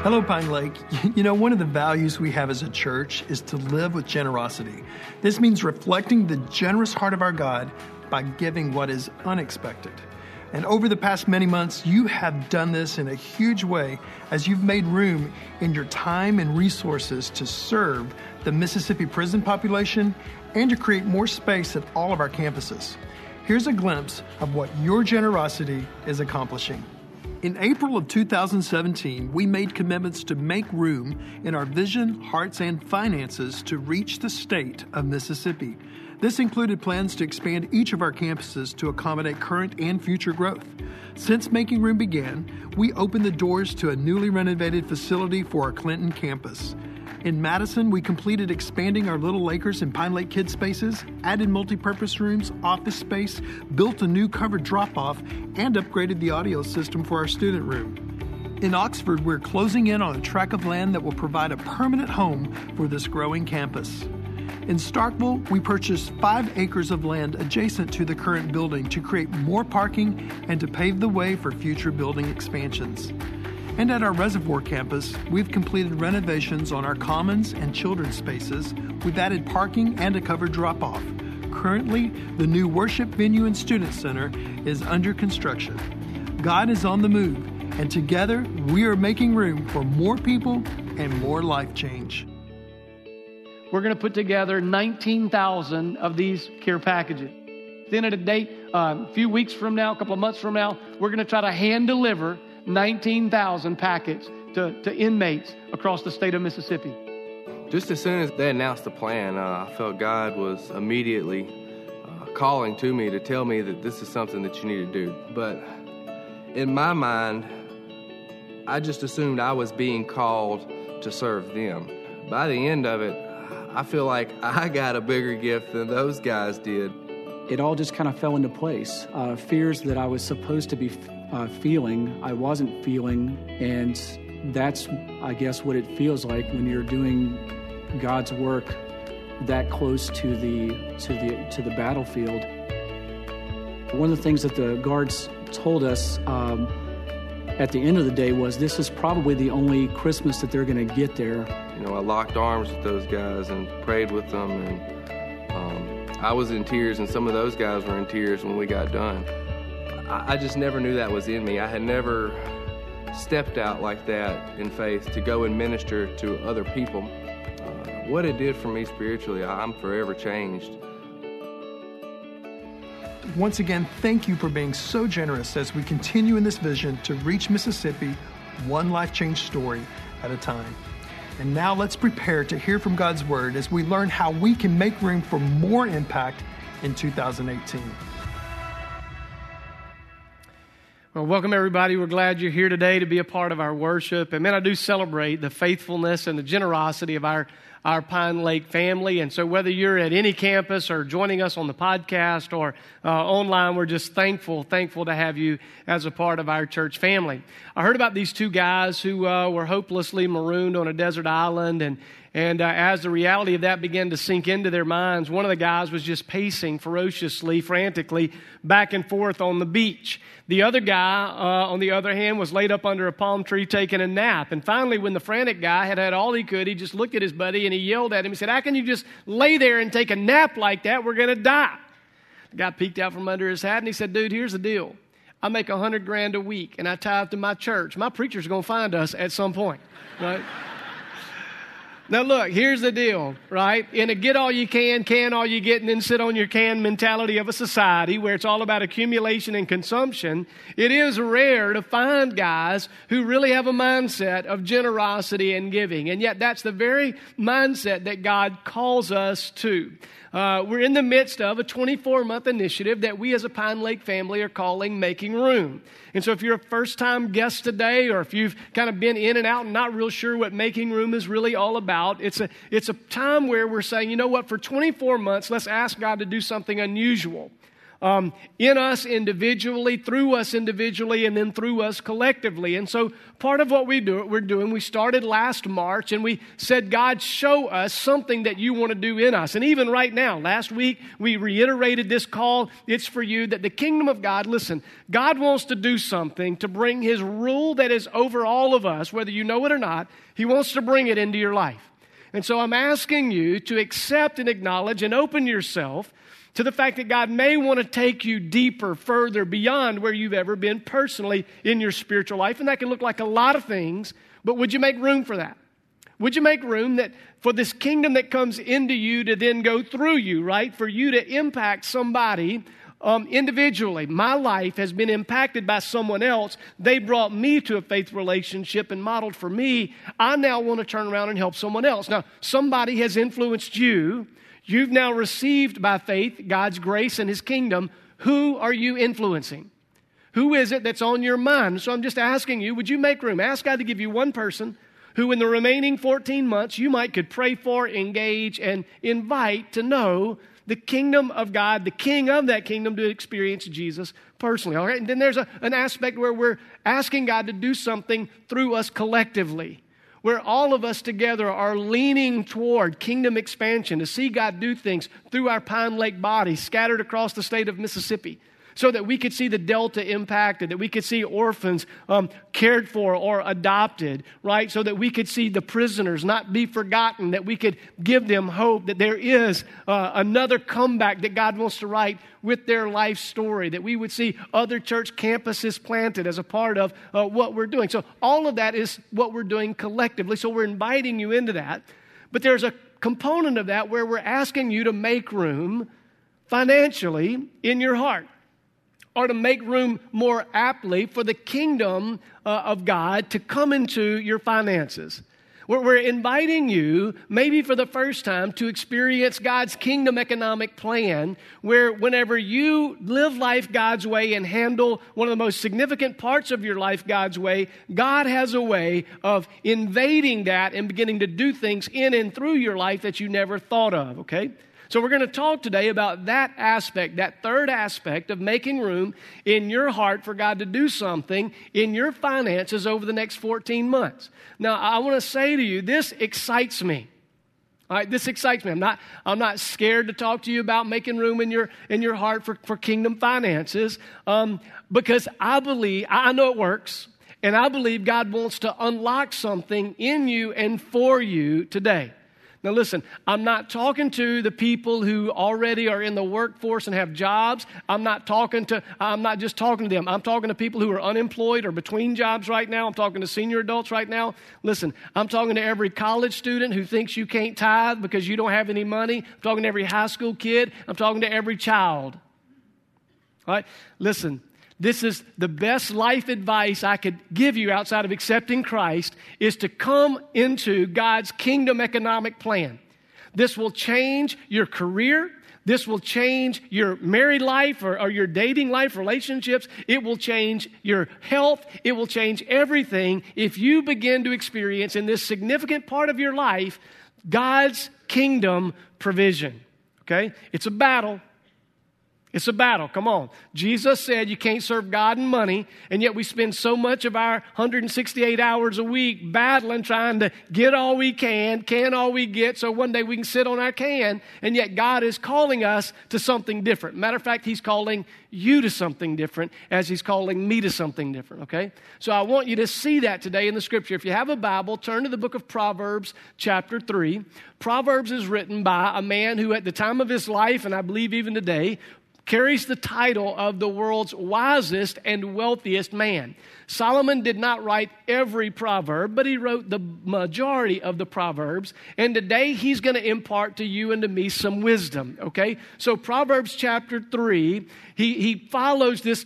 Hello, Pine Lake. You know, one of the values we have as a church is to live with generosity. This means reflecting the generous heart of our God by giving what is unexpected. And over the past many months, you have done this in a huge way as you've made room in your time and resources to serve the Mississippi prison population and to create more space at all of our campuses. Here's a glimpse of what your generosity is accomplishing. In April of 2017, we made commitments to make room in our vision, hearts, and finances to reach the state of Mississippi. This included plans to expand each of our campuses to accommodate current and future growth. Since Making Room began, we opened the doors to a newly renovated facility for our Clinton campus. In Madison, we completed expanding our Little Lakers and Pine Lake Kids spaces, added multipurpose rooms, office space, built a new covered drop-off, and upgraded the audio system for our student room. In Oxford, we're closing in on a tract of land that will provide a permanent home for this growing campus. In Starkville, we purchased 5 acres of land adjacent to the current building to create more parking and to pave the way for future building expansions. And at our Reservoir campus, we've completed renovations on our commons and children's spaces. We've added parking and a covered drop-off. Currently, the new worship venue and student center is under construction. God is on the move, and together we are making room for more people and more life change. We're going to put together 19,000 of these care packages. At the end of the day, a few weeks from now, a couple of months from now, we're going to try to hand deliver 19,000 packets to inmates across the state of Mississippi. Just as soon as they announced the plan, I felt God was immediately calling to me to tell me that this is something that you need to do. But in my mind, I just assumed I was being called to serve them. By the end of it, I feel like I got a bigger gift than those guys did. It all just kind of fell into place. Fears that I was supposed to be feeling, I wasn't feeling, and that's, I guess, what it feels like when you're doing God's work that close to the battlefield. One of the things that the guards told us at the end of the day was this is probably the only Christmas that they're going to get there. You know, I locked arms with those guys and prayed with them, and I was in tears, and some of those guys were in tears when we got done. I just never knew that was in me. I had never stepped out like that in faith to go and minister to other people. What it did for me spiritually, I'm forever changed. Once again, thank you for being so generous as we continue in this vision to reach Mississippi one life change story at a time. And now let's prepare to hear from God's Word as we learn how we can make room for more impact in 2018. Well, welcome everybody. We're glad you're here today to be a part of our worship. And man, I do celebrate the faithfulness and the generosity of our Pine Lake family. And so whether you're at any campus or joining us on the podcast or online, we're just thankful to have you as a part of our church family. I heard about these 2 guys who were hopelessly marooned on a desert island, and as the reality of that began to sink into their minds, one of the guys was just pacing ferociously, frantically, back and forth on the beach. The other guy, on the other hand, was laid up under a palm tree taking a nap. And finally, when the frantic guy had all he could, he just looked at his buddy and he yelled at him. He said, "How can you just lay there and take a nap like that? We're going to die." The guy peeked out from under his hat and he said, "Dude, here's the deal. I make $100,000 a week and I tithe to my church. My preacher's going to find us at some point, right?" Now look, here's the deal, right? In a get all you can all you get, and then sit on your can mentality of a society where it's all about accumulation and consumption, it is rare to find guys who really have a mindset of generosity and giving. And yet that's the very mindset that God calls us to. We're in the midst of a 24-month initiative that we as a Pine Lake family are calling Making Room. And so if you're a first-time guest today, or if you've kind of been in and out and not real sure what Making Room is really all about, it's a time where we're saying, you know what, for 24 months, let's ask God to do something unusual. in us individually, through us individually, and then through us collectively. And so part of what we're doing, we started last March, and we said, God, show us something that you want to do in us. And even right now, last week, we reiterated this call. It's for you that the kingdom of God, listen, God wants to do something to bring his rule that is over all of us, whether you know it or not. He wants to bring it into your life. And so I'm asking you to accept and acknowledge and open yourself to the fact that God may want to take you deeper, further, beyond where you've ever been personally in your spiritual life. And that can look like a lot of things, but would you make room for that? Would you make room that for this kingdom that comes into you to then go through you, right? For you to impact somebody individually. My life has been impacted by someone else. They brought me to a faith relationship and modeled for me. I now want to turn around and help someone else. Now, somebody has influenced you. You've now received by faith God's grace and his kingdom. Who are you influencing? Who is it that's on your mind? So I'm just asking you, would you make room? Ask God to give you one person who in the remaining 14 months you could pray for, engage, and invite to know the kingdom of God, the king of that kingdom, to experience Jesus personally. All right? And then there's an aspect where we're asking God to do something through us collectively, where all of us together are leaning toward kingdom expansion, to see God do things through our Pine Lake body scattered across the state of Mississippi, so that we could see the Delta impacted, that we could see orphans cared for or adopted, right? So that we could see the prisoners not be forgotten, that we could give them hope, that there is another comeback that God wants to write with their life story, that we would see other church campuses planted as a part of what we're doing. So all of that is what we're doing collectively. So we're inviting you into that. But there's a component of that where we're asking you to make room financially in your heart, or to make room more aptly for the kingdom of God to come into your finances. We're inviting you, maybe for the first time, to experience God's kingdom economic plan, where whenever you live life God's way and handle one of the most significant parts of your life God's way, God has a way of invading that and beginning to do things in and through your life that you never thought of, okay? So we're going to talk today about that aspect, that third aspect of making room in your heart for God to do something in your finances over the next 14 months. Now, I want to say to you, this excites me. All right, this excites me. I'm not scared to talk to you about making room in your heart for kingdom finances, because I know it works, and I believe God wants to unlock something in you and for you today. Now listen, I'm not talking to the people who already are in the workforce and have jobs. I'm not just talking to them. I'm talking to people who are unemployed or between jobs right now. I'm talking to senior adults right now. Listen, I'm talking to every college student who thinks you can't tithe because you don't have any money. I'm talking to every high school kid. I'm talking to every child. All right? Listen. This is the best life advice I could give you outside of accepting Christ, is to come into God's kingdom economic plan. This will change your career. This will change your married life or your dating life, relationships. It will change your health. It will change everything if you begin to experience in this significant part of your life God's kingdom provision. Okay? It's a battle. It's a battle. Come on. Jesus said you can't serve God and money, and yet we spend so much of our 168 hours a week battling, trying to get all we can all we get, so one day we can sit on our can, and yet God is calling us to something different. Matter of fact, He's calling you to something different as He's calling me to something different, okay? So I want you to see that today in the Scripture. If you have a Bible, turn to the book of Proverbs, chapter 3. Proverbs is written by a man who at the time of his life, and I believe even today, carries the title of the world's wisest and wealthiest man. Solomon did not write every proverb, but he wrote the majority of the proverbs. And today he's going to impart to you and to me some wisdom, okay? So Proverbs chapter 3, he follows this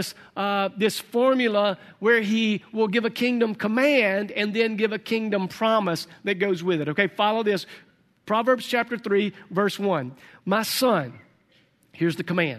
formula where he will give a kingdom command and then give a kingdom promise that goes with it, okay? Follow this. Proverbs chapter 3, verse 1. My son, here's the command.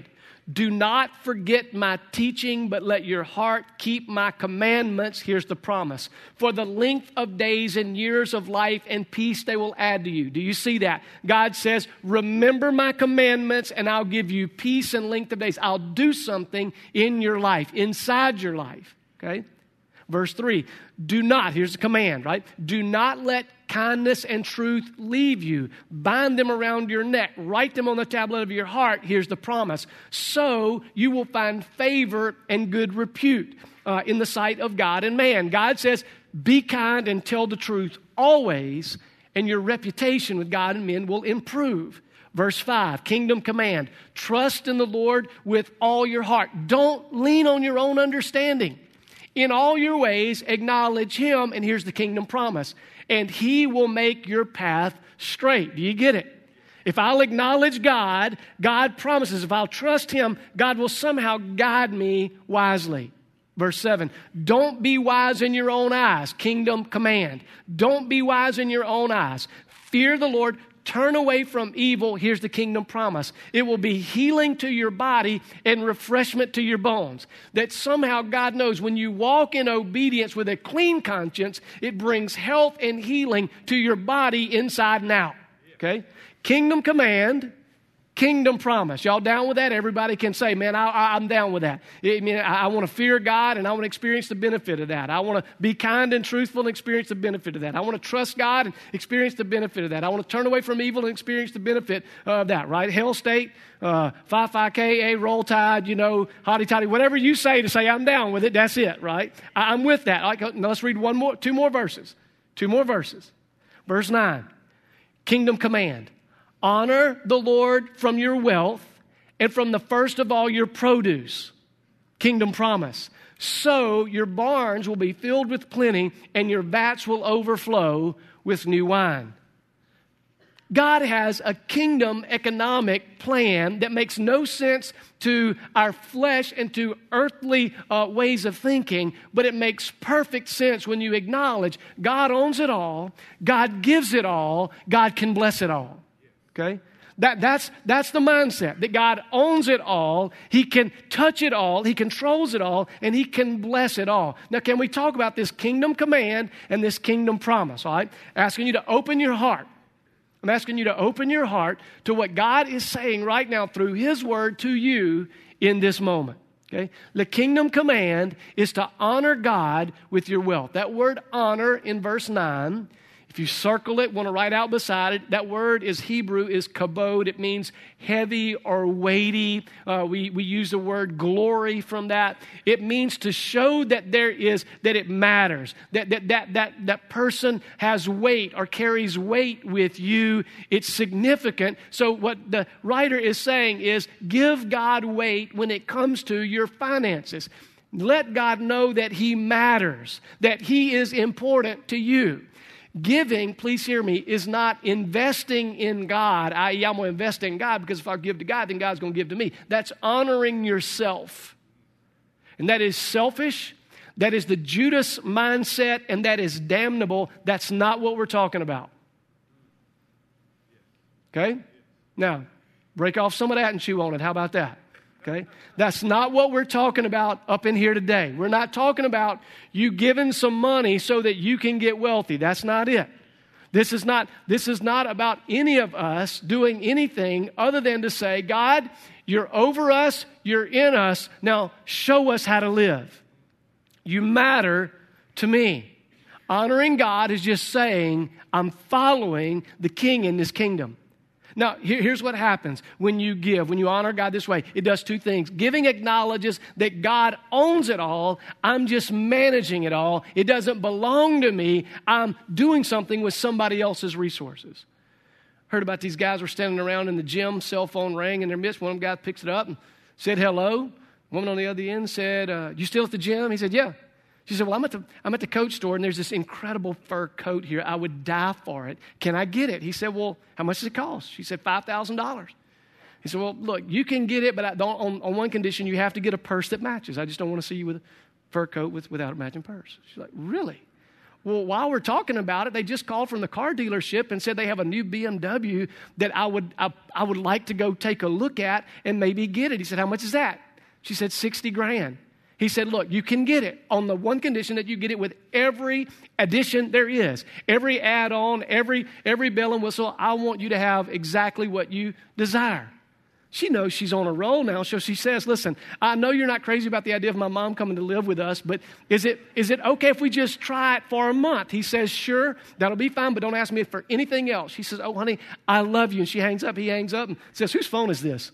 Do not forget my teaching, but let your heart keep my commandments. Here's the promise. For the length of days and years of life and peace they will add to you. Do you see that? God says, remember my commandments and I'll give you peace and length of days. I'll do something in your life, inside your life. Okay? Verse 3, do not, here's the command, right? Do not let kindness and truth leave you. Bind them around your neck. Write them on the tablet of your heart. Here's the promise. So you will find favor and good repute in the sight of God and man. God says, be kind and tell the truth always, and your reputation with God and men will improve. Verse 5, kingdom command. Trust in the Lord with all your heart. Don't lean on your own understanding. In all your ways, acknowledge Him, and here's the kingdom promise, and He will make your path straight. Do you get it? If I'll acknowledge God, God promises, if I'll trust Him, God will somehow guide me wisely. Verse 7, don't be wise in your own eyes. Kingdom command. Don't be wise in your own eyes. Fear the Lord. Turn away from evil. Here's the kingdom promise. It will be healing to your body and refreshment to your bones. That somehow God knows when you walk in obedience with a clean conscience, it brings health and healing to your body inside and out. Okay? Kingdom command, kingdom promise. Y'all down with that? Everybody can say, man, I'm down with that. I want to fear God and I want to experience the benefit of that. I want to be kind and truthful and experience the benefit of that. I want to trust God and experience the benefit of that. I want to turn away from evil and experience the benefit of that, right? Hell State, Phi Ka, Roll Tide, Hotty Toddy, whatever you say to say I'm down with it, that's it, right? I'm with that. Now let's read two more verses. Verse 9, kingdom command. Honor the Lord from your wealth and from the first of all your produce. Kingdom promise. So your barns will be filled with plenty and your vats will overflow with new wine. God has a kingdom economic plan that makes no sense to our flesh and to earthly ways of thinking, but it makes perfect sense when you acknowledge God owns it all, God gives it all, God can bless it all. Okay? That's the mindset, that God owns it all, He can touch it all, He controls it all, and He can bless it all. Now, can we talk about this kingdom command and this kingdom promise, all right? Asking you to open your heart. I'm asking you to open your heart to what God is saying right now through His word to you in this moment. Okay? The kingdom command is to honor God with your wealth. That word honor in verse 9, if you circle it, want to write out beside it, that word is Hebrew, is kabod. It means heavy or weighty. We use the word glory from that. It means to show that that it matters, that person has weight or carries weight with you. It's significant. So what the writer is saying is give God weight when it comes to your finances. Let God know that He matters, that He is important to you. Giving, please hear me, is not investing in God, i.e. I'm going to invest in God because if I give to God, then God's going to give to me. That's honoring yourself. And that is selfish. That is the Judas mindset, and that is damnable. That's not what we're talking about. Okay? Now, break off some of that and chew on it. How about that? Okay? That's not what we're talking about up in here today. We're not talking about you giving some money so that you can get wealthy. That's not it. This is not about any of us doing anything other than to say, God, you're over us, you're in us, now show us how to live. You matter to me. Honoring God is just saying, I'm following the King in this kingdom. Now, here's what happens when you give, when you honor God this way. It does two things. Giving acknowledges that God owns it all. I'm just managing it all. It doesn't belong to me. I'm doing something with somebody else's resources. Heard about these guys were standing around in the gym, cell phone rang in their midst. One of them guys picks it up and said hello. Woman on the other end said, you still at the gym? He said, yeah. She said, well, I'm at the coat store, and there's this incredible fur coat here. I would die for it. Can I get it? He said, well, how much does it cost? She said, $5,000. He said, well, look, you can get it, but on one condition, you have to get a purse that matches. I just don't want to see you with a fur coat without a matching purse. She's like, really? Well, while we're talking about it, they just called from the car dealership and said they have a new BMW that I would like to go take a look at and maybe get it. He said, how much is that? She said, $60,000. He said, look, you can get it on the one condition that you get it with every addition there is. Every add-on, every bell and whistle. I want you to have exactly what you desire. She knows she's on a roll now, so she says, listen, I know you're not crazy about the idea of my mom coming to live with us, but is it okay if we just try it for a month? He says, sure, that'll be fine, but don't ask me for anything else. She says, oh, honey, I love you. And she hangs up. He hangs up and says, whose phone is this?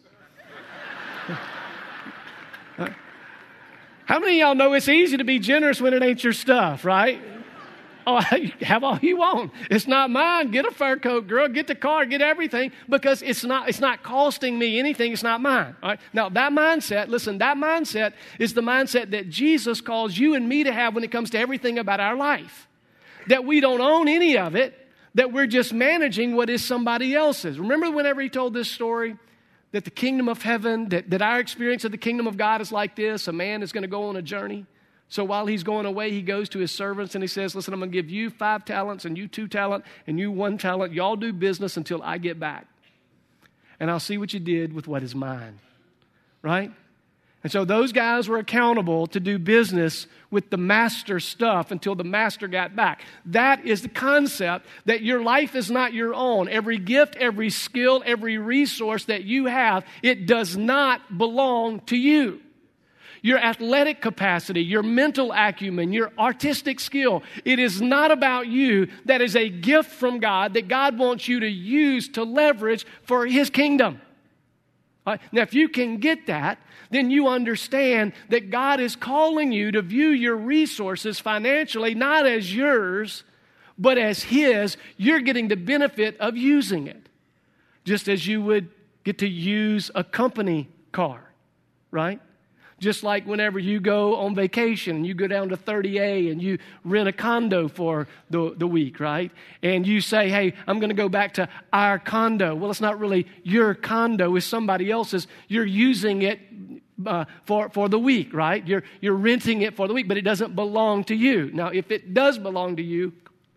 How many of y'all know it's easy to be generous when it ain't your stuff, right? Oh, have all you want. It's not mine. Get a fur coat, girl. Get the car. Get everything because it's not costing me anything. It's not mine. All right? Now, that mindset, listen, that mindset is the mindset that Jesus calls you and me to have when it comes to everything about our life. That we don't own any of it, that we're just managing what is somebody else's. Remember whenever he told this story? That the kingdom of heaven, that our experience of the kingdom of God is like this. A man is going to go on a journey. So while he's going away, he goes to his servants and he says, listen, I'm going to give you 5 talents and you 2 talents and you 1 talent. Y'all do business until I get back. And I'll see what you did with what is mine. Right? And so those guys were accountable to do business with the master's stuff until the master got back. That is the concept that your life is not your own. Every gift, every skill, every resource that you have, it does not belong to you. Your athletic capacity, your mental acumen, your artistic skill, it is not about you. That is a gift from God that God wants you to use to leverage for His kingdom. Now, if you can get that, then you understand that God is calling you to view your resources financially not as yours, but as His. You're getting the benefit of using it, just as you would get to use a company car, right? Just like whenever you go on vacation, you go down to 30A and you rent a condo for the week, right? And you say, hey, I'm going to go back to our condo. Well, it's not really your condo, it's somebody else's. You're using it for the week, right? You're renting it for the week, but it doesn't belong to you. Now, if it does belong to you,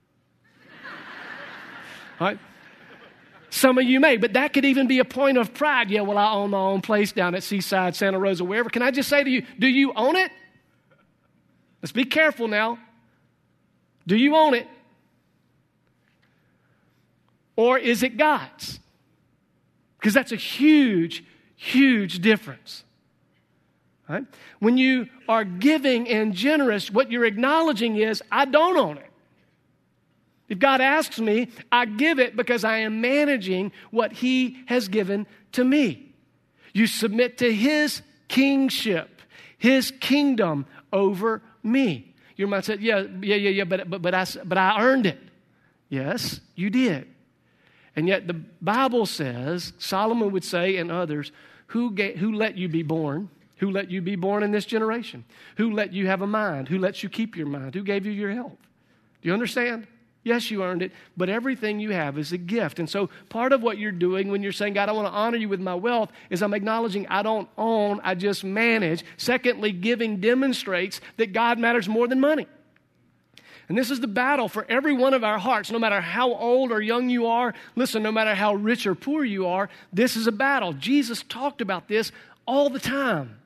right? Some of you may, but that could even be a point of pride. Yeah, well, I own my own place down at Seaside, Santa Rosa, wherever. Can I just say to you, do you own it? Let's be careful now. Do you own it? Or is it God's? Because that's a huge, huge difference. Right? When you are giving and generous, what you're acknowledging is, I don't own it. If God asks me, I give it because I am managing what He has given to me. You submit to His kingship, His kingdom over me. You might say, yeah, but I earned it. Yes, you did. And yet the Bible says, Solomon would say, and others, who let you be born? Who let you be born in this generation? Who let you have a mind? Who lets you keep your mind? Who gave you your health? Do you understand? Yes, you earned it, but everything you have is a gift. And so part of what you're doing when you're saying, God, I want to honor you with my wealth, is I'm acknowledging I don't own, I just manage. Secondly, giving demonstrates that God matters more than money. And this is the battle for every one of our hearts, no matter how old or young you are. Listen, no matter how rich or poor you are, this is a battle. Jesus talked about this all the time.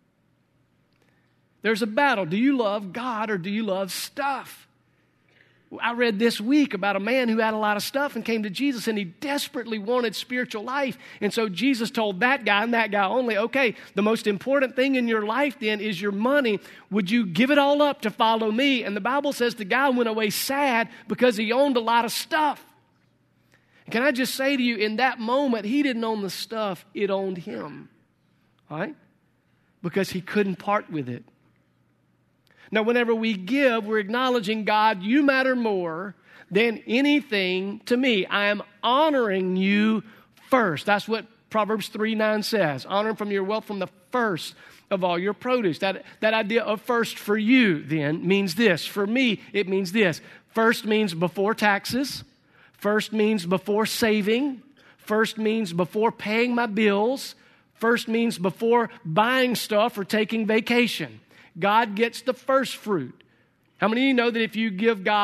There's a battle. Do you love God or do you love stuff? I read this week about a man who had a lot of stuff and came to Jesus and he desperately wanted spiritual life. And so Jesus told that guy and that guy only, okay, the most important thing in your life then is your money. Would you give it all up to follow me? And the Bible says the guy went away sad because he owned a lot of stuff. And can I just say to you, in that moment, he didn't own the stuff, it owned him. All right? Because he couldn't part with it. Now, whenever we give, we're acknowledging, God, you matter more than anything to me. I am honoring you first. That's what Proverbs 3:9 says. Honor from your wealth from the first of all your produce. That idea of first for you then means this. For me, it means this. First means before taxes. First means before saving. First means before paying my bills. First means before buying stuff or taking vacation. God gets the first fruit. How many of you know that if you give God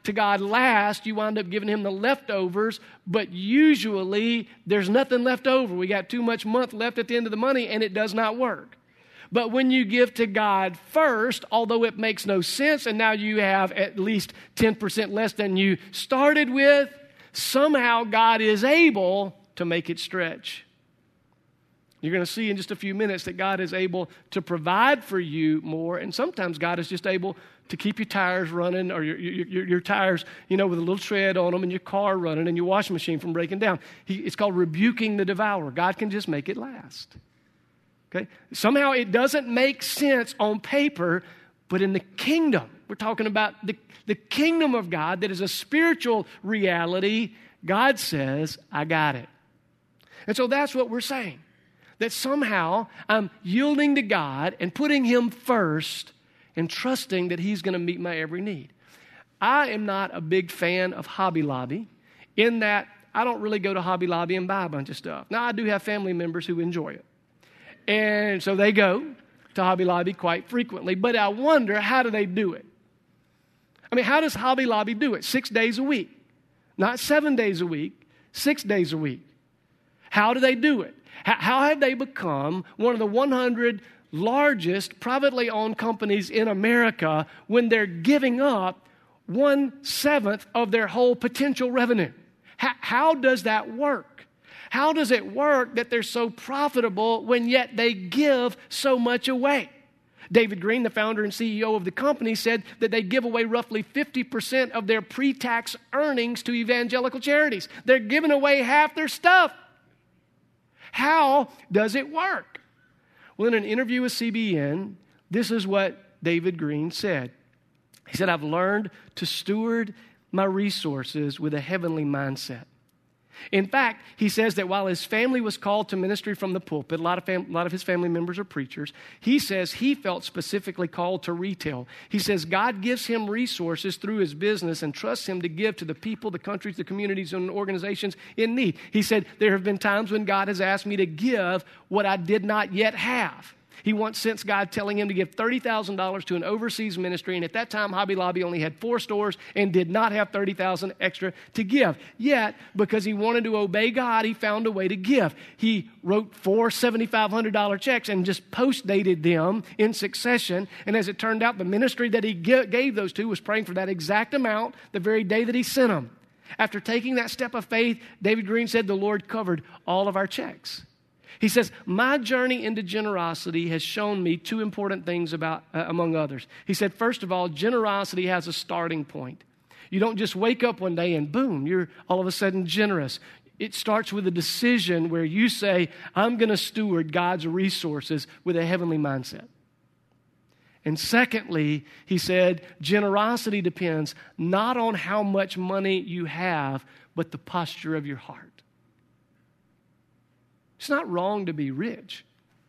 to God last, you wind up giving him the leftovers, but usually there's nothing left over. We got too much month left at the end of the money, and it does not work. But when you give to God first, although it makes no sense, and now you have at least 10% less than you started with, somehow God is able to make it stretch. You're going to see in just a few minutes that God is able to provide for you more, and sometimes God is just able to keep your tires running, or your tires, with a little tread on them, and your car running, and your washing machine from breaking down. It's called rebuking the devourer. God can just make it last. Okay? Somehow it doesn't make sense on paper, but in the kingdom, we're talking about the kingdom of God that is a spiritual reality. God says, I got it. And so that's what we're saying. That somehow I'm yielding to God and putting him first and trusting that he's going to meet my every need. I am not a big fan of Hobby Lobby in that I don't really go to Hobby Lobby and buy a bunch of stuff. Now, I do have family members who enjoy it. And so they go to Hobby Lobby quite frequently. But I wonder, how do they do it? I mean, how does Hobby Lobby do it? 6 days a week. Not 7 days a week, 6 days a week. How do they do it? How have they become one of the 100 largest privately owned companies in America when they're giving up 1/7 of their whole potential revenue? How does that work? How does it work that they're so profitable when yet they give so much away? David Green, the founder and CEO of the company, said that they give away roughly 50% of their pre-tax earnings to evangelical charities. They're giving away half their stuff. How does it work? Well, in an interview with CBN, this is what David Green said. He said, I've learned to steward my resources with a heavenly mindset. In fact, he says that while his family was called to ministry from the pulpit, a lot of his family members are preachers, he says he felt specifically called to retail. He says God gives him resources through his business and trusts him to give to the people, the countries, the communities, and organizations in need. He said, there have been times when God has asked me to give what I did not yet have. He once sensed God telling him to give $30,000 to an overseas ministry, and at that time, Hobby Lobby only had 4 stores and did not have $30,000 extra to give. Yet, because he wanted to obey God, he found a way to give. He wrote 4 $7,500 checks and just post-dated them in succession, and as it turned out, the ministry that he gave those to was praying for that exact amount the very day that he sent them. After taking that step of faith, David Green said the Lord covered all of our checks. He says, my journey into generosity has shown me 2 important things among others. He said, first of all, generosity has a starting point. You don't just wake up one day and boom, you're all of a sudden generous. It starts with a decision where you say, I'm going to steward God's resources with a heavenly mindset. And secondly, he said, generosity depends not on how much money you have, but the posture of your heart. It's not wrong to be rich.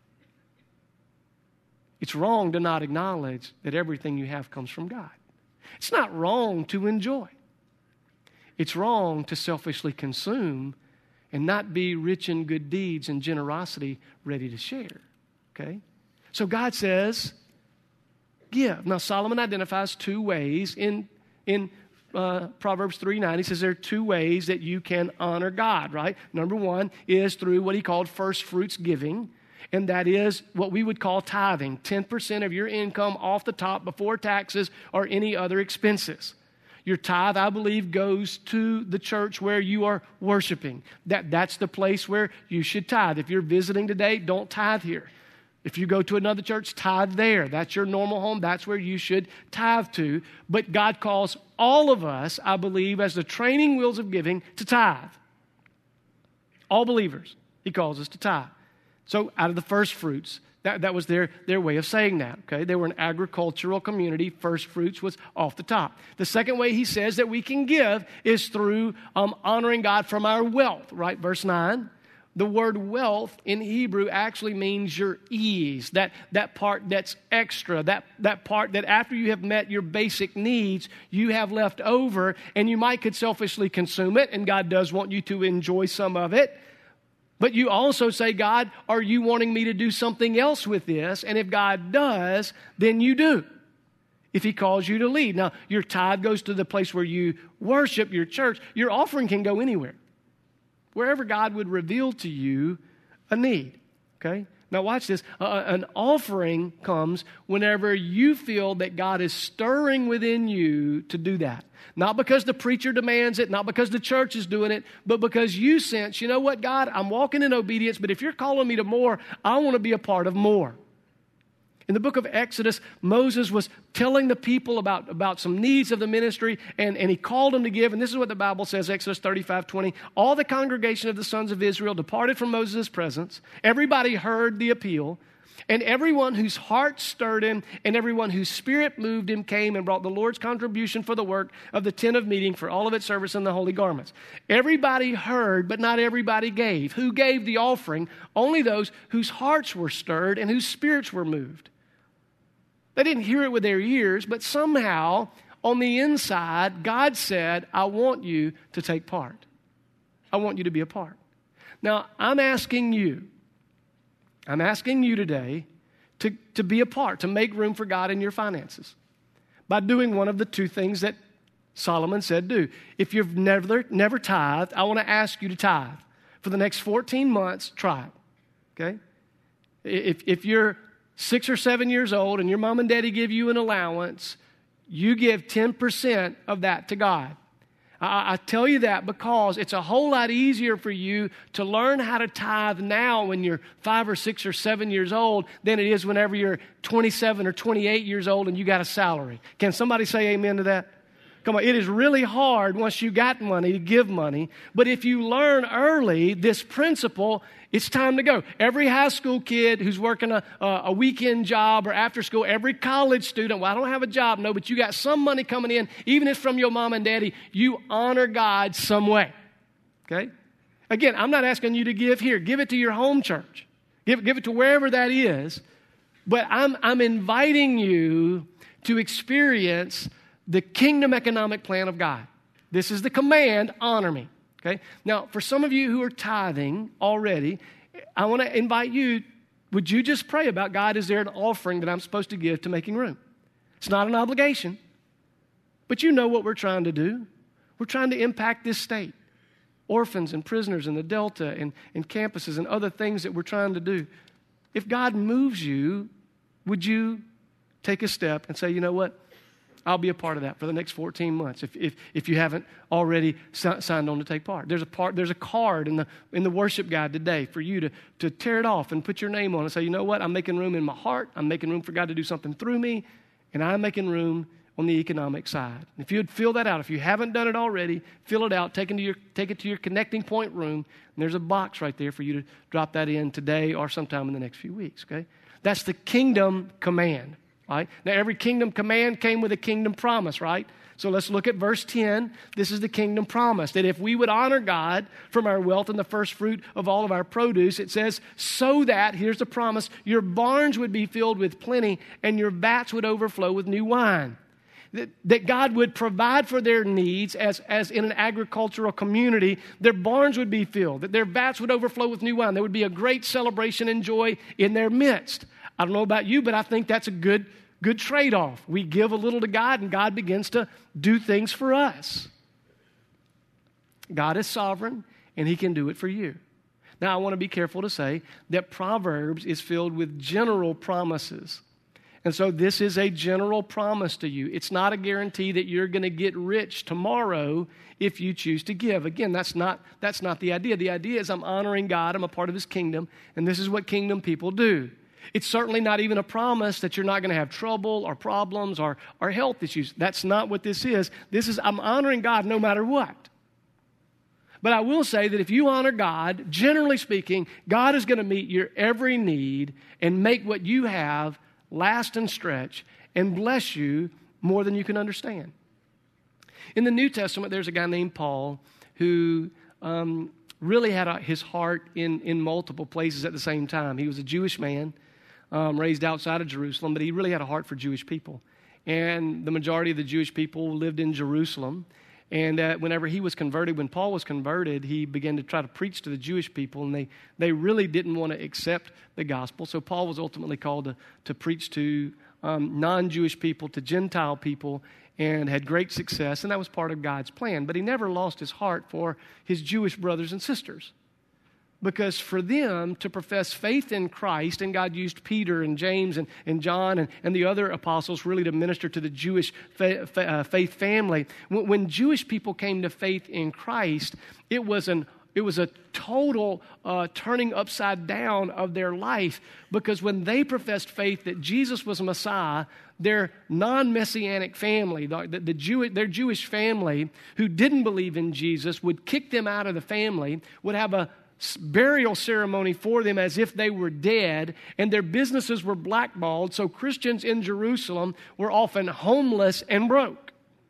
It's wrong to not acknowledge that everything you have comes from God. It's not wrong to enjoy. It's wrong to selfishly consume and not be rich in good deeds and generosity ready to share. Okay? So God says, give. Now Solomon identifies 2 ways in Proverbs 3:9, he says there are 2 ways that you can honor God, right? Number 1 is through what he called first fruits giving, and that is what we would call tithing, 10% of your income off the top before taxes or any other expenses. Your tithe, I believe, goes to the church where you are worshiping. That's the place where you should tithe. If you're visiting today, don't tithe here. If you go to another church, tithe there. That's your normal home. That's where you should tithe to. But God calls all of us, I believe, as the training wheels of giving, to tithe. All believers, he calls us to tithe. So out of the first fruits, that was their way of saying that. Okay, they were an agricultural community. First fruits was off the top. The second way he says that we can give is through honoring God from our wealth, right? Verse 9. The word wealth in Hebrew actually means your ease, that part that's extra, that part that after you have met your basic needs, you have left over, and you might could selfishly consume it, and God does want you to enjoy some of it. But you also say, God, are you wanting me to do something else with this? And if God does, then you do. if he calls you to lead. Now, your tithe goes to the place where you worship, your church. Your offering can go anywhere, wherever God would reveal to you a need, okay? Now watch this. An offering comes whenever you feel that God is stirring within you to do that. Not because the preacher demands it, not because the church is doing it, but because you sense, you know what, God, I'm walking in obedience, but if you're calling me to more, I want to be a part of more. In the book of Exodus, Moses was telling the people about some needs of the ministry, and he called them to give. And this is what the Bible says, Exodus 35:20. All the congregation of the sons of Israel departed from Moses' presence. Everybody heard the appeal. And everyone whose heart stirred him and everyone whose spirit moved him came and brought the Lord's contribution for the work of the tent of meeting for all of its service in the holy garments. Everybody heard, but not everybody gave. Who gave the offering? Only those whose hearts were stirred and whose spirits were moved. They didn't hear it with their ears, but somehow on the inside, God said, I want you to take part. I want you to be a part. Now, I'm asking you today to be a part, to make room for God in your finances by doing one of the two things that Solomon said do. If you've never tithed, I want to ask you to tithe. For the next 14 months, try it, okay? If you're 6 or 7 years old and your mom and daddy give you an allowance, you give 10% of that to God. I tell you that because it's a whole lot easier for you to learn how to tithe now when you're 5 or 6 or 7 years old than it is whenever you're 27 or 28 years old and you got a salary. Can somebody say amen to that? Come on, it is really hard once you got money to give money. But if you learn early this principle, it's time to go. Every high school kid who's working a weekend job or after school, every college student, well, I don't have a job, no, but you got some money coming in, even if it's from your mom and daddy, you honor God some way, okay? Again, I'm not asking you to give here. Give it to your home church. Give it to wherever that is. But I'm inviting you to experience the kingdom economic plan of God. This is the command, honor me. Okay? Now, for some of you who are tithing already, I want to invite you, would you just pray about, God, is there an offering that I'm supposed to give to making room? It's not an obligation, but you know what we're trying to do. We're trying to impact this state. Orphans and prisoners in the Delta and campuses and other things that we're trying to do. If God moves you, would you take a step and say, you know what? I'll be a part of that for the next 14 months if you haven't already signed on to take part. There's a card in the worship guide today for you to tear it off and put your name on and say, you know what, I'm making room in my heart, I'm making room for God to do something through me, and I'm making room on the economic side. If you'd fill that out, if you haven't done it already, fill it out, take it to your connecting point room, and there's a box right there for you to drop that in today or sometime in the next few weeks, okay? That's the kingdom command. Right? Now, every kingdom command came with a kingdom promise, right? So let's look at verse 10. This is the kingdom promise, that if we would honor God from our wealth and the first fruit of all of our produce, it says, so that, here's the promise, your barns would be filled with plenty and your vats would overflow with new wine. That God would provide for their needs as in an agricultural community, their barns would be filled, that their vats would overflow with new wine. There would be a great celebration and joy in their midst. I don't know about you, but I think that's a good trade-off. We give a little to God, and God begins to do things for us. God is sovereign, and He can do it for you. Now, I want to be careful to say that Proverbs is filled with general promises. And so this is a general promise to you. It's not a guarantee that you're going to get rich tomorrow if you choose to give. Again, that's not the idea. The idea is I'm honoring God, I'm a part of His kingdom, and this is what kingdom people do. It's certainly not even a promise that you're not going to have trouble or problems or health issues. That's not what this is. This is I'm honoring God no matter what. But I will say that if you honor God, generally speaking, God is going to meet your every need and make what you have last and stretch and bless you more than you can understand. In the New Testament, there's a guy named Paul who really had his heart in multiple places at the same time. He was a Jewish man. Raised outside of Jerusalem, but he really had a heart for Jewish people. And the majority of the Jewish people lived in Jerusalem. And whenever he was converted, when Paul was converted, he began to try to preach to the Jewish people, and they really didn't want to accept the gospel. So Paul was ultimately called to preach to non-Jewish people, to Gentile people, and had great success, and that was part of God's plan. But he never lost his heart for his Jewish brothers and sisters, because for them to profess faith in Christ, and God used Peter and James and John and the other apostles really to minister to the Jewish faith family. When Jewish people came to faith in Christ, it was a total turning upside down of their life, because when they professed faith that Jesus was a Messiah, their non-Messianic family, their Jewish family who didn't believe in Jesus, would kick them out of the family, would have a burial ceremony for them as if they were dead, and their businesses were blackballed. So Christians in Jerusalem were often homeless and broke.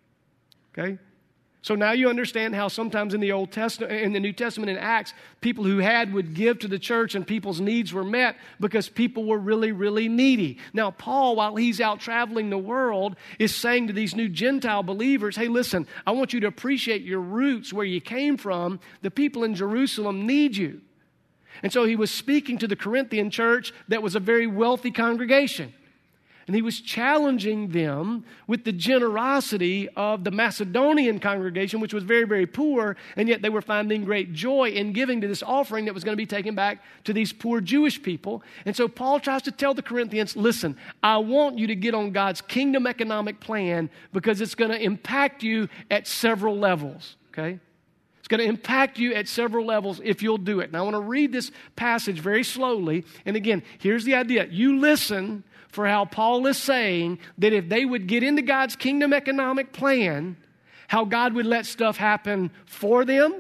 Okay? So now you understand how sometimes in the Old Testament, in the New Testament, in Acts, people who would give to the church and people's needs were met because people were really, really needy. Now Paul, while he's out traveling the world, is saying to these new Gentile believers, hey, listen, I want you to appreciate your roots, where you came from. The people in Jerusalem need you. And so he was speaking to the Corinthian church that was a very wealthy congregation. And he was challenging them with the generosity of the Macedonian congregation, which was very, very poor, and yet they were finding great joy in giving to this offering that was going to be taken back to these poor Jewish people. And so Paul tries to tell the Corinthians, listen, I want you to get on God's kingdom economic plan, because it's going to impact you at several levels, okay? It's going to impact you at several levels if you'll do it. Now, I want to read this passage very slowly. And again, here's the idea. You listen for how Paul is saying that if they would get into God's kingdom economic plan, how God would let stuff happen for them,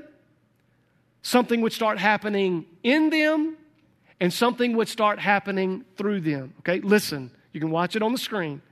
something would start happening in them, and something would start happening through them. Okay, listen. You can watch it on the screen.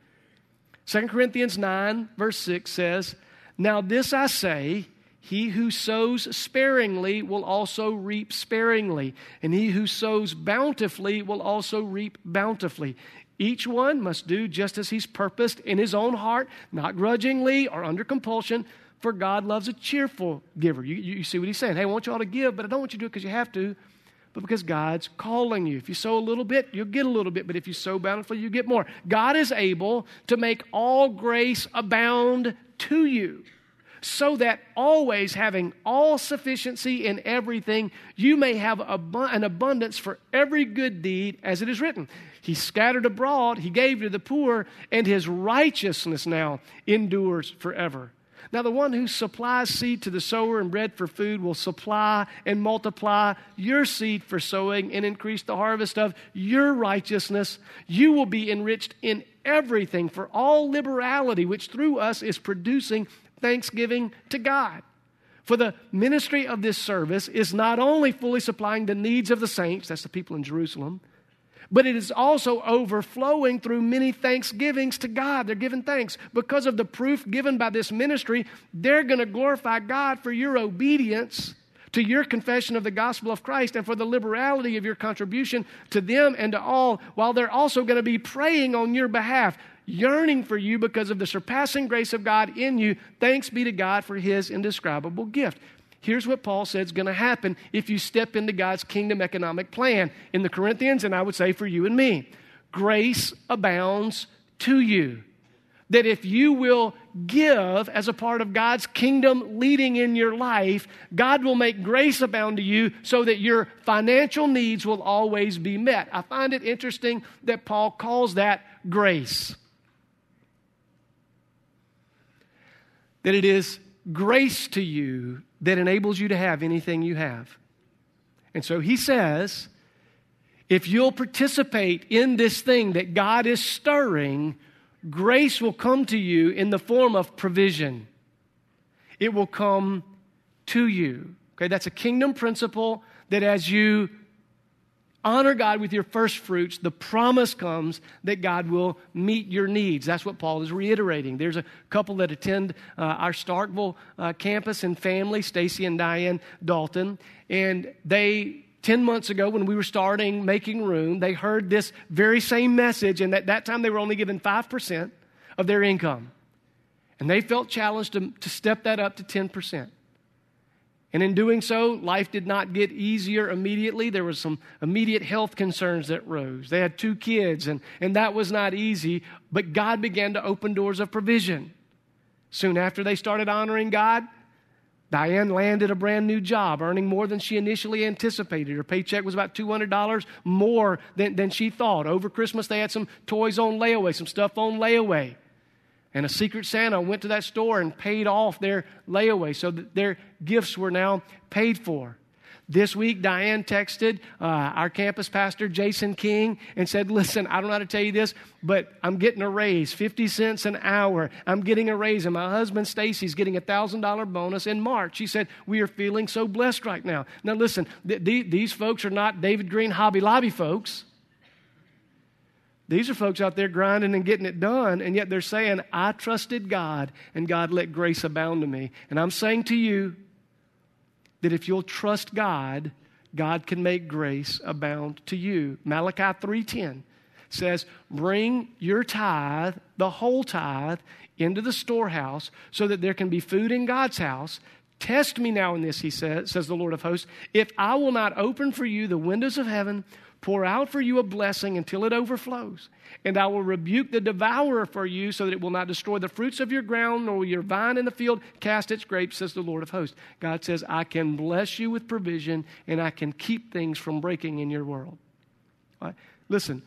2 Corinthians 9, verse 6 says, now this I say, he who sows sparingly will also reap sparingly, and he who sows bountifully will also reap bountifully. Each one must do just as he's purposed in his own heart, not grudgingly or under compulsion, for God loves a cheerful giver. You see what he's saying. Hey, I want you all to give, but I don't want you to do it because you have to, but because God's calling you. If you sow a little bit, you'll get a little bit, but if you sow bountifully, you get more. God is able to make all grace abound to you, so that always having all sufficiency in everything, you may have an abundance for every good deed, as it is written. He scattered abroad, he gave to the poor, and his righteousness now endures forever. Now the one who supplies seed to the sower and bread for food will supply and multiply your seed for sowing and increase the harvest of your righteousness. You will be enriched in everything for all liberality, which through us is producing thanksgiving to God. For the ministry of this service is not only fully supplying the needs of the saints, that's the people in Jerusalem, but it is also overflowing through many thanksgivings to God. They're giving thanks. Because of the proof given by this ministry, they're going to glorify God for your obedience to your confession of the gospel of Christ and for the liberality of your contribution to them and to all, while they're also going to be praying on your behalf, yearning for you because of the surpassing grace of God in you. Thanks be to God for his indescribable gift. Here's what Paul said is going to happen if you step into God's kingdom economic plan in the Corinthians, and I would say for you and me. Grace abounds to you. That if you will give as a part of God's kingdom leading in your life, God will make grace abound to you so that your financial needs will always be met. I find it interesting that Paul calls that grace. That it is grace to you that enables you to have anything you have. And so he says, if you'll participate in this thing that God is stirring, grace will come to you in the form of provision. It will come to you. Okay, that's a kingdom principle that as you honor God with your first fruits, the promise comes that God will meet your needs. That's what Paul is reiterating. There's a couple that attend our Starkville campus and family, Stacy and Diane Dalton, and they 10 months ago when we were starting Making Room, they heard this very same message, and at that time they were only given 5% of their income. And they felt challenged to step that up to 10%. And in doing so, life did not get easier immediately. There were some immediate health concerns that rose. They had 2 kids, and that was not easy. But God began to open doors of provision. Soon after they started honoring God, Diane landed a brand new job, earning more than she initially anticipated. Her paycheck was about $200 more than she thought. Over Christmas, they had some toys on layaway, some stuff on layaway. And a Secret Santa went to that store and paid off their layaway so that their gifts were now paid for. This week, Diane texted our campus pastor, Jason King, and said, listen, I don't know how to tell you this, but I'm getting a raise, 50 cents an hour. I'm getting a raise, and my husband, Stacy's getting a $1,000 bonus in March. She said, we are feeling so blessed right now. Now, listen, these folks are not David Green Hobby Lobby folks. These are folks out there grinding and getting it done, and yet they're saying, I trusted God, and God let grace abound to me. And I'm saying to you that if you'll trust God, God can make grace abound to you. Malachi 3:10 says, bring your tithe, the whole tithe, into the storehouse so that there can be food in God's house. Test me now in this, he says the Lord of hosts, if I will not open for you the windows of heaven, pour out for you a blessing until it overflows. And I will rebuke the devourer for you so that it will not destroy the fruits of your ground, nor will your vine in the field cast its grapes, says the Lord of hosts. God says, I can bless you with provision, and I can keep things from breaking in your world. All right? Listen,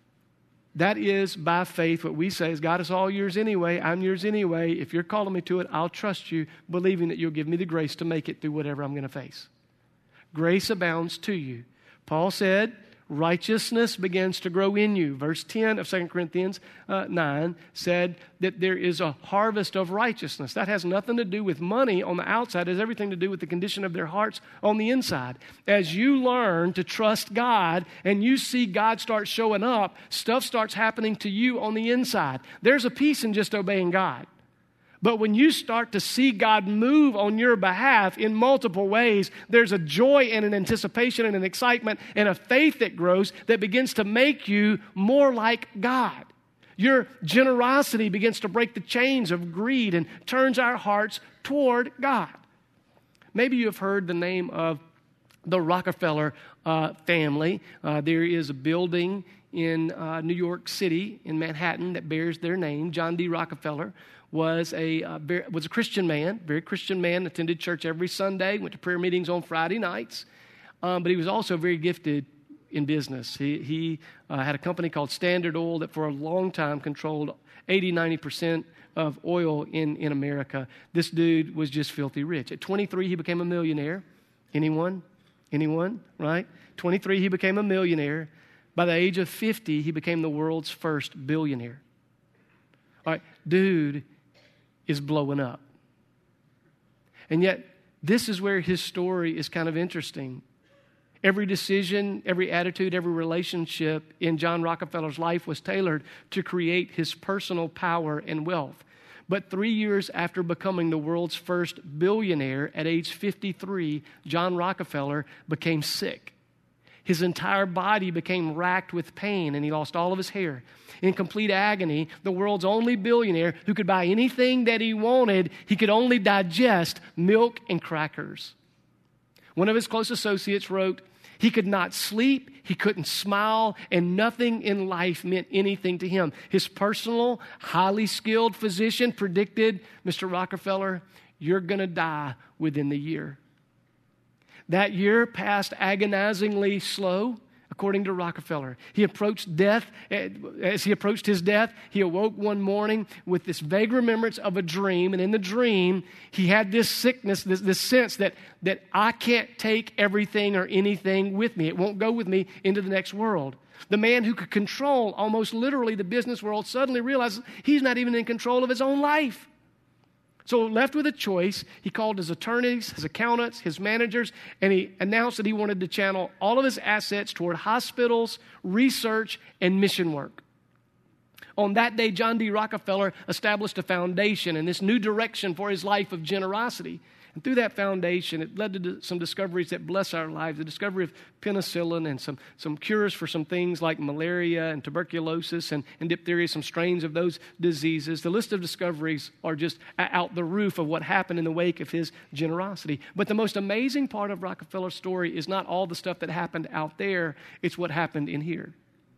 that is by faith. What we say is, God is all yours anyway. I'm yours anyway. If you're calling me to it, I'll trust you, believing that you'll give me the grace to make it through whatever I'm going to face. Grace abounds to you. Paul said, righteousness begins to grow in you. Verse 10 of 2 Corinthians 9 said that there is a harvest of righteousness. That has nothing to do with money on the outside. It has everything to do with the condition of their hearts on the inside. As you learn to trust God and you see God start showing up, stuff starts happening to you on the inside. There's a peace in just obeying God. But when you start to see God move on your behalf in multiple ways, there's a joy and an anticipation and an excitement and a faith that grows that begins to make you more like God. Your generosity begins to break the chains of greed and turns our hearts toward God. Maybe you have heard the name of the Rockefeller family. There is a building in New York City, in Manhattan, that bears their name. John D. Rockefeller was a Christian man, very Christian man, attended church every Sunday, went to prayer meetings on Friday nights, but he was also very gifted in business. He had a company called Standard Oil that for a long time controlled 80-90% of oil in America. This dude was just filthy rich. At 23, he became a millionaire. Anyone? Right? 23, he became a millionaire. By the age of 50, he became the world's first billionaire. All right, dude is blowing up. And yet, this is where his story is kind of interesting. Every decision, every attitude, every relationship in John Rockefeller's life was tailored to create his personal power and wealth. But 3 years after becoming the world's first billionaire at age 53, John Rockefeller became sick. His entire body became racked with pain, and he lost all of his hair. In complete agony, the world's only billionaire who could buy anything that he wanted, he could only digest milk and crackers. One of his close associates wrote, he could not sleep, he couldn't smile, and nothing in life meant anything to him. His personal, highly skilled physician predicted, Mr. Rockefeller, you're going to die within the year. That year passed agonizingly slow, according to Rockefeller. He approached death. As he approached his death, he awoke one morning with this vague remembrance of a dream. And in the dream, he had this sickness, this sense that I can't take everything or anything with me. It won't go with me into the next world. The man who could control almost literally the business world suddenly realizes he's not even in control of his own life. So left with a choice, he called his attorneys, his accountants, his managers, and he announced that he wanted to channel all of his assets toward hospitals, research, and mission work. On that day, John D. Rockefeller established a foundation and this new direction for his life of generosity. And through that foundation, it led to some discoveries that bless our lives, the discovery of penicillin and some cures for some things like malaria and tuberculosis and diphtheria, some strains of those diseases. The list of discoveries are just out the roof of what happened in the wake of his generosity. But the most amazing part of Rockefeller's story is not all the stuff that happened out there, it's what happened in here.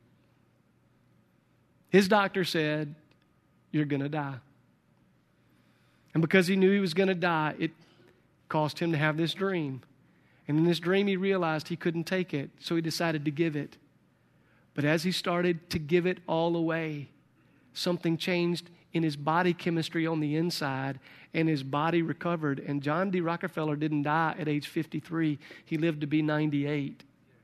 His doctor said, "You're going to die." And because he knew he was going to die, it caused him to have this dream. And in this dream, he realized he couldn't take it, so he decided to give it. But as he started to give it all away, something changed in his body chemistry on the inside, and his body recovered. And John D. Rockefeller didn't die at age 53. He lived to be 98.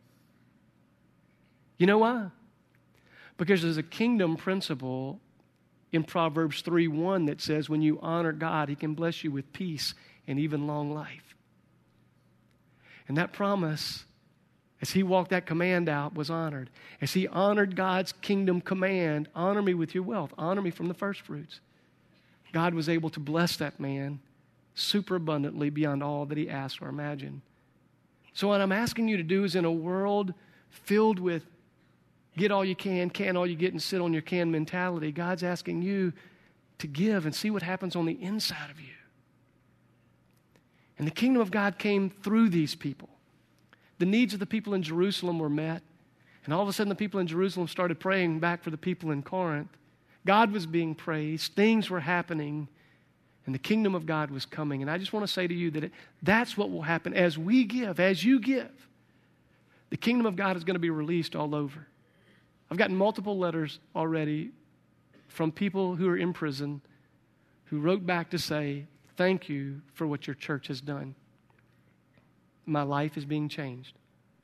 You know why? Because there's a kingdom principle in Proverbs 3:1 that says when you honor God, He can bless you with peace and even long life. And that promise, as he walked that command out, was honored. As he honored God's kingdom command, honor me with your wealth, honor me from the first fruits, God was able to bless that man super abundantly beyond all that he asked or imagined. So what I'm asking you to do is, in a world filled with get all you can all you get, and sit on your can mentality, God's asking you to give and see what happens on the inside of you. And the kingdom of God came through these people. The needs of the people in Jerusalem were met. And all of a sudden, the people in Jerusalem started praying back for the people in Corinth. God was being praised. Things were happening. And the kingdom of God was coming. And I just want to say to you that that's what will happen as we give, as you give. The kingdom of God is going to be released all over. I've gotten multiple letters already from people who are in prison who wrote back to say, "Thank you for what your church has done. My life is being changed."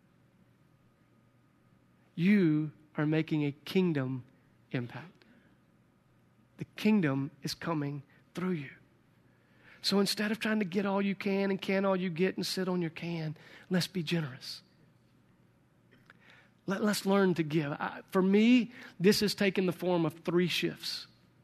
You are making a kingdom impact. The kingdom is coming through you. So instead of trying to get all you can and can all you get and sit on your can, let's be generous. Let's learn to give. For me, this has taken the form of 3 shifts.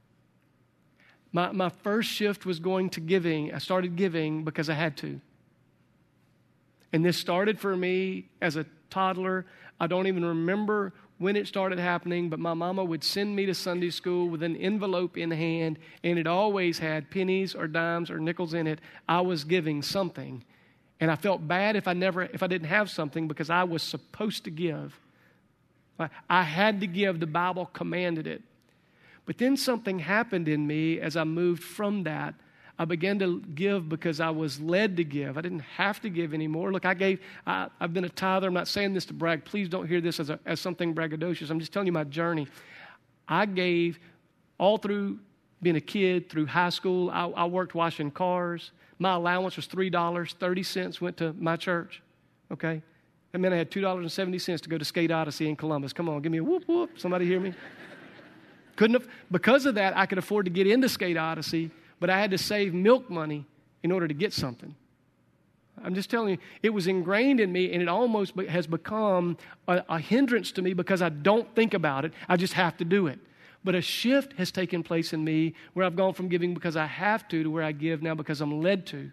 My first shift was going to giving. I started giving because I had to. And this started for me as a toddler. I don't even remember when it started happening, but my mama would send me to Sunday school with an envelope in hand, and it always had pennies or dimes or nickels in it. I was giving something. And I felt bad if I didn't have something, because I was supposed to give. I had to give. The Bible commanded it. But then something happened in me as I moved from that. I began to give because I was led to give. I didn't have to give anymore. Look, I've been a tither. I'm not saying this to brag. Please don't hear this as something braggadocious. I'm just telling you my journey. I gave all through being a kid, through high school. I worked washing cars. My allowance was $3. 30 cents went to my church. Okay? That meant I had $2.70 to go to Skate Odyssey in Columbus. Come on, give me a whoop, whoop. Somebody hear me? Because of that, I could afford to get into Skate Odyssey, but I had to save milk money in order to get something. I'm just telling you, it was ingrained in me, and it almost has become a hindrance to me because I don't think about it. I just have to do it. But a shift has taken place in me where I've gone from giving because I have to where I give now because I'm led to.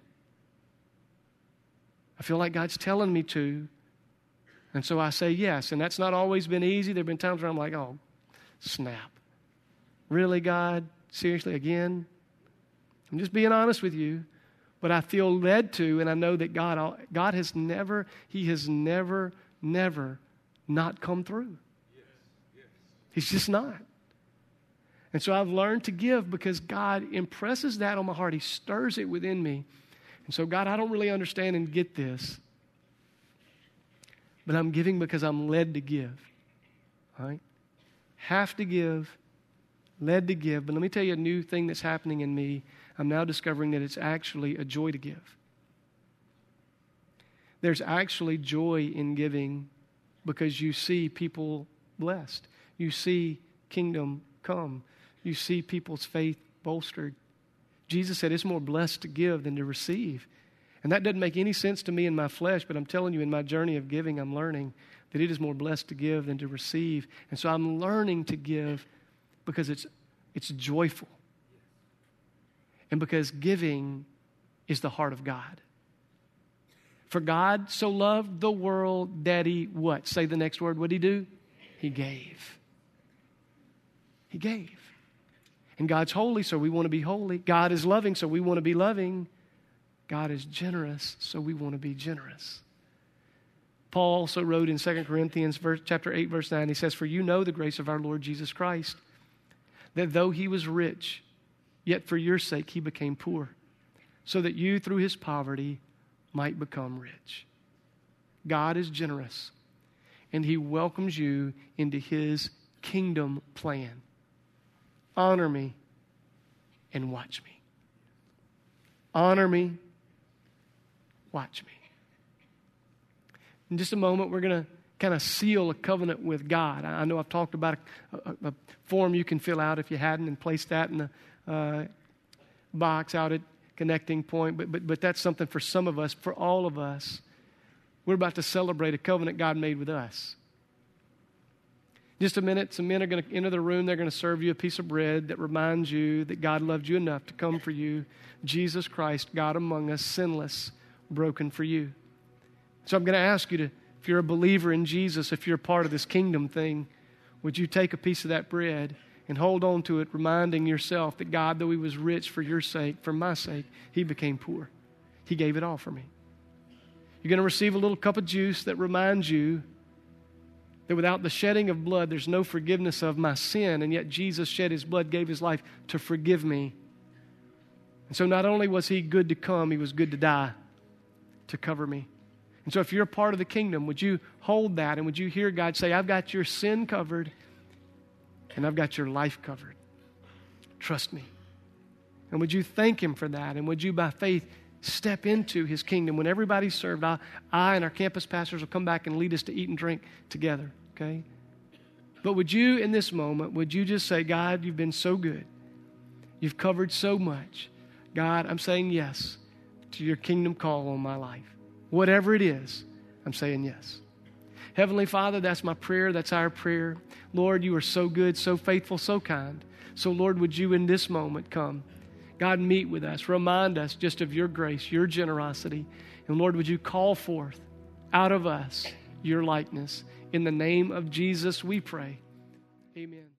I feel like God's telling me to, and so I say yes. And that's not always been easy. There have been times where I'm like, oh, snap. Really, God? Seriously, again? I'm just being honest with you. But I feel led to, and I know that God has never not come through. He's just not. And so I've learned to give because God impresses that on my heart. He stirs it within me. And so, God, I don't really understand and get this, but I'm giving because I'm led to give. All right? Have to give, led to give. But let me tell you a new thing that's happening in me. I'm now discovering that it's actually a joy to give. There's actually joy in giving because you see people blessed. You see kingdom come. You see people's faith bolstered. Jesus said it's more blessed to give than to receive. And that doesn't make any sense to me in my flesh, but I'm telling you, in my journey of giving, I'm learning that it is more blessed to give than to receive. And so I'm learning to give because it's joyful. And because giving is the heart of God. For God so loved the world that He what? Say the next word. What did He do? He gave. He gave. And God's holy, so we want to be holy. God is loving, so we want to be loving. God is generous, so we want to be generous. Paul also wrote in 2 Corinthians chapter 8, verse 9, he says, "For you know the grace of our Lord Jesus Christ, that though He was rich, yet for your sake He became poor, so that you through His poverty might become rich." God is generous, and He welcomes you into His kingdom plan. Honor me and watch me. Honor me, watch me. In just a moment, we're going to kind of seal a covenant with God. I know I've talked about a form you can fill out if you hadn't, and place that in the box out at Connecting Point. But that's something for some of us, for all of us. We're about to celebrate a covenant God made with us. Just a minute, some men are going to enter the room. They're going to serve you a piece of bread that reminds you that God loved you enough to come for you. Jesus Christ, God among us, sinless, broken for you. So I'm going to ask you to, if you're a believer in Jesus, if you're a part of this kingdom thing, would you take a piece of that bread and hold on to it, reminding yourself that God, though He was rich for your sake, for my sake, He became poor. He gave it all for me. You're going to receive a little cup of juice that reminds you that without the shedding of blood, there's no forgiveness of my sin, and yet Jesus shed His blood, gave His life to forgive me. And so not only was He good to come, He was good to die to cover me. And so if you're a part of the kingdom, would you hold that and would you hear God say, I've got your sin covered and I've got your life covered. Trust me. And would you thank Him for that? And would you, by faith, step into His kingdom? When everybody's served, I and our campus pastors will come back and lead us to eat and drink together, okay? But would you, in this moment, would you just say, God, you've been so good. You've covered so much. God, I'm saying yes to your kingdom call on my life. Whatever it is, I'm saying yes. Heavenly Father, that's my prayer. That's our prayer. Lord, you are so good, so faithful, so kind. So, Lord, would you in this moment come? God, meet with us. Remind us just of your grace, your generosity. And, Lord, would you call forth out of us your likeness. In the name of Jesus, we pray. Amen.